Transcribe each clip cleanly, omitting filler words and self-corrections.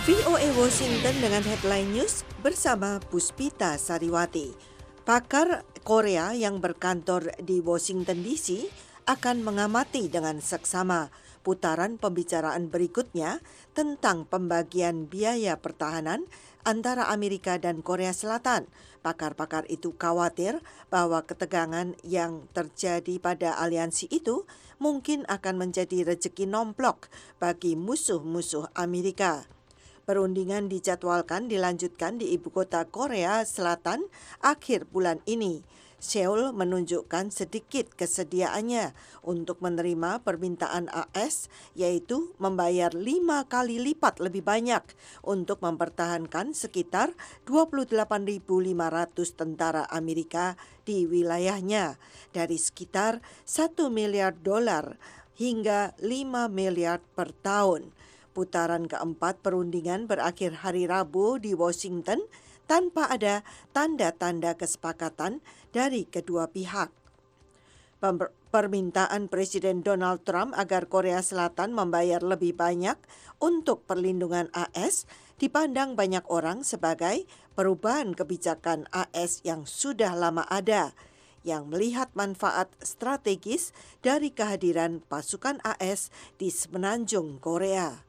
VOA Washington dengan headline news bersama Puspita Sariwati. Pakar Korea yang berkantor di Washington DC akan mengamati dengan seksama putaran pembicaraan berikutnya tentang pembagian biaya pertahanan antara Amerika dan Korea Selatan. Pakar-pakar itu khawatir bahwa ketegangan yang terjadi pada aliansi itu mungkin akan menjadi rezeki nomplok bagi musuh-musuh Amerika. Perundingan dijadwalkan dilanjutkan di ibu kota Korea Selatan akhir bulan ini. Seoul menunjukkan sedikit kesediaannya untuk menerima permintaan AS, yaitu membayar 5 kali lipat lebih banyak untuk mempertahankan sekitar 28.500 tentara Amerika di wilayahnya dari sekitar $1 miliar hingga 5 miliar per tahun. Putaran keempat perundingan berakhir hari Rabu di Washington tanpa ada tanda-tanda kesepakatan dari kedua pihak. Permintaan Presiden Donald Trump agar Korea Selatan membayar lebih banyak untuk perlindungan AS dipandang banyak orang sebagai perubahan kebijakan AS yang sudah lama ada, yang melihat manfaat strategis dari kehadiran pasukan AS di semenanjung Korea.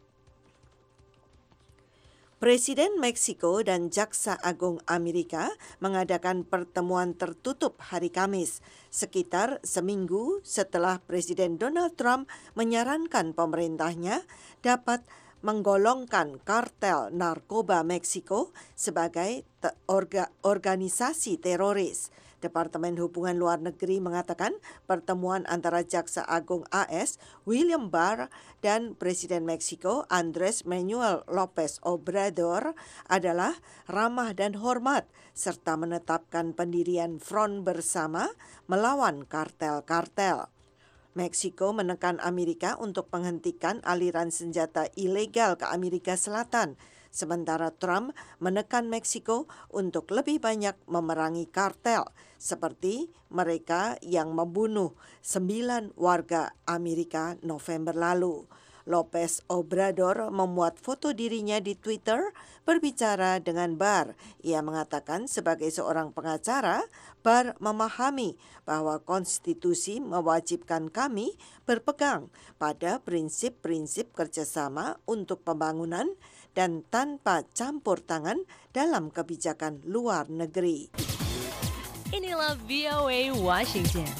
Presiden Meksiko dan Jaksa Agung Amerika mengadakan pertemuan tertutup hari Kamis, sekitar seminggu setelah Presiden Donald Trump menyarankan pemerintahnya dapat menggolongkan kartel narkoba Meksiko sebagai organisasi teroris. Departemen Hubungan Luar Negeri mengatakan pertemuan antara Jaksa Agung AS William Barr dan Presiden Meksiko Andrés Manuel López Obrador adalah ramah dan hormat serta menetapkan pendirian front bersama melawan kartel-kartel. Meksiko menekan Amerika untuk menghentikan aliran senjata ilegal ke Amerika Selatan, sementara Trump menekan Meksiko untuk lebih banyak memerangi kartel, seperti mereka yang membunuh 9 warga Amerika November lalu. López Obrador memuat foto dirinya di Twitter berbicara dengan Barr. Ia mengatakan sebagai seorang pengacara, Barr memahami bahwa konstitusi mewajibkan kami berpegang pada prinsip-prinsip kerjasama untuk pembangunan dan tanpa campur tangan dalam kebijakan luar negeri. Inilah VOA Washington.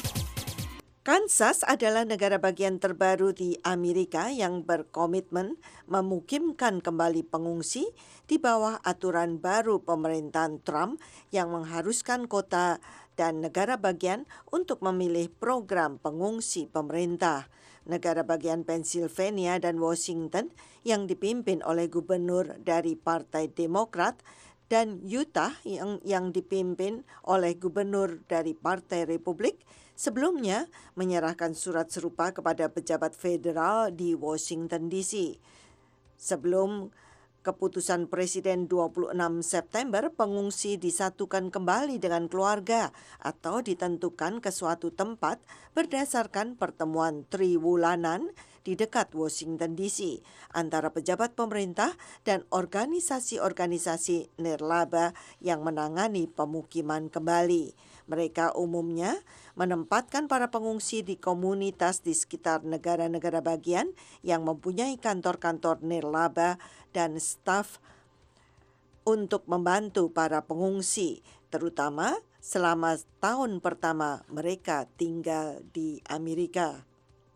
Kansas adalah negara bagian terbaru di Amerika yang berkomitmen memukimkan kembali pengungsi di bawah aturan baru pemerintahan Trump yang mengharuskan kota dan negara bagian untuk memilih program pengungsi pemerintah. Negara bagian Pennsylvania dan Washington yang dipimpin oleh gubernur dari Partai Demokrat dan Utah yang dipimpin oleh gubernur dari Partai Republik sebelumnya menyerahkan surat serupa kepada pejabat federal di Washington DC. Sebelum keputusan Presiden 26 September, pengungsi disatukan kembali dengan keluarga atau ditentukan ke suatu tempat berdasarkan pertemuan triwulanan di dekat Washington DC antara pejabat pemerintah dan organisasi-organisasi nirlaba yang menangani pemukiman kembali. Mereka umumnya menempatkan para pengungsi di komunitas di sekitar negara-negara bagian yang mempunyai kantor-kantor nirlaba dan staf untuk membantu para pengungsi, terutama selama tahun pertama mereka tinggal di Amerika.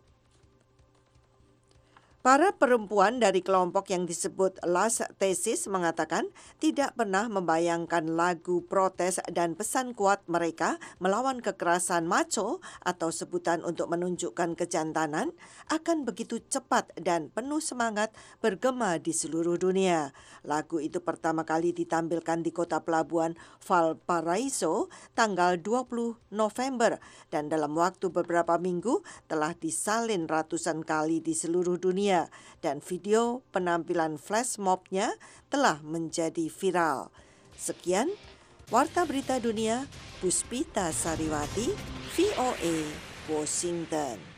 Para perempuan dari kelompok yang disebut Last Thesis mengatakan tidak pernah membayangkan lagu protes dan pesan kuat mereka melawan kekerasan macho atau sebutan untuk menunjukkan kejantanan akan begitu cepat dan penuh semangat bergema di seluruh dunia. Lagu itu pertama kali ditampilkan di kota pelabuhan Valparaiso tanggal 20 November dan dalam waktu beberapa minggu telah disalin ratusan kali di seluruh dunia. Dan video penampilan flash mobnya telah menjadi viral. Sekian Warta Berita Dunia, Puspita Sariwati, VOA, Washington.